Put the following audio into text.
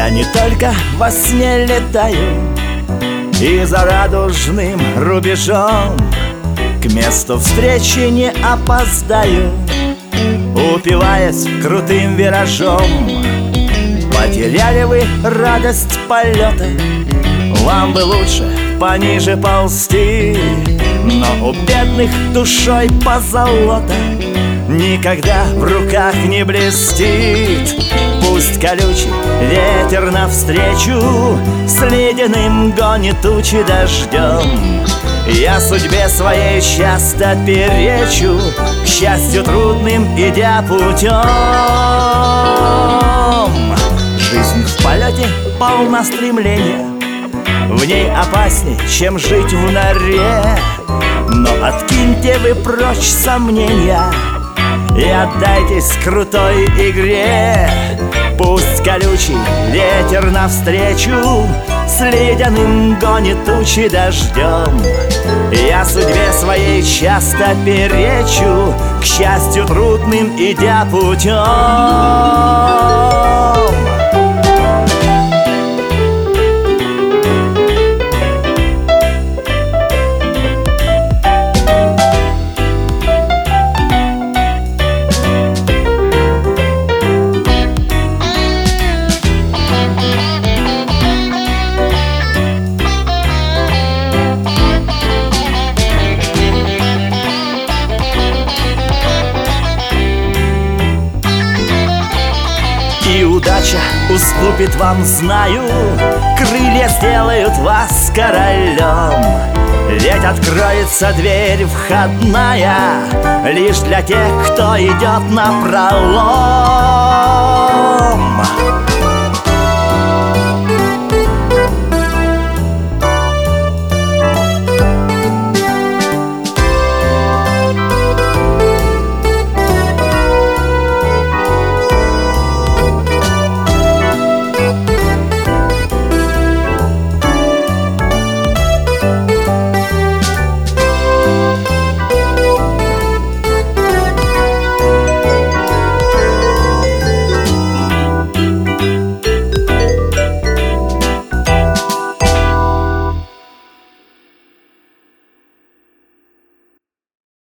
Я не только во сне летаю, и за радужным рубежом к месту встречи не опоздаю, упиваясь крутым виражом. Потеряли вы радость полета, вам бы лучше пониже ползти. Но у бедных душой позолота никогда в руках не блестит. Пусть колючий ветер навстречу с ледяным гонит тучи дождем. Я судьбе своей часто перечу, к счастью трудным идя путем. Жизнь в полете полна стремления, в ней опасней, чем жить в норе. Но откиньте вы прочь сомнения и отдайтесь крутой игре. Пусть колючий ветер навстречу с ледяным гонит тучи дождем. Я судьбе своей часто перечу, к счастью трудным идя путем. И удача уступит вам, знаю, крылья сделают вас королем. Ведь откроется дверь входная лишь для тех, кто идет напролом.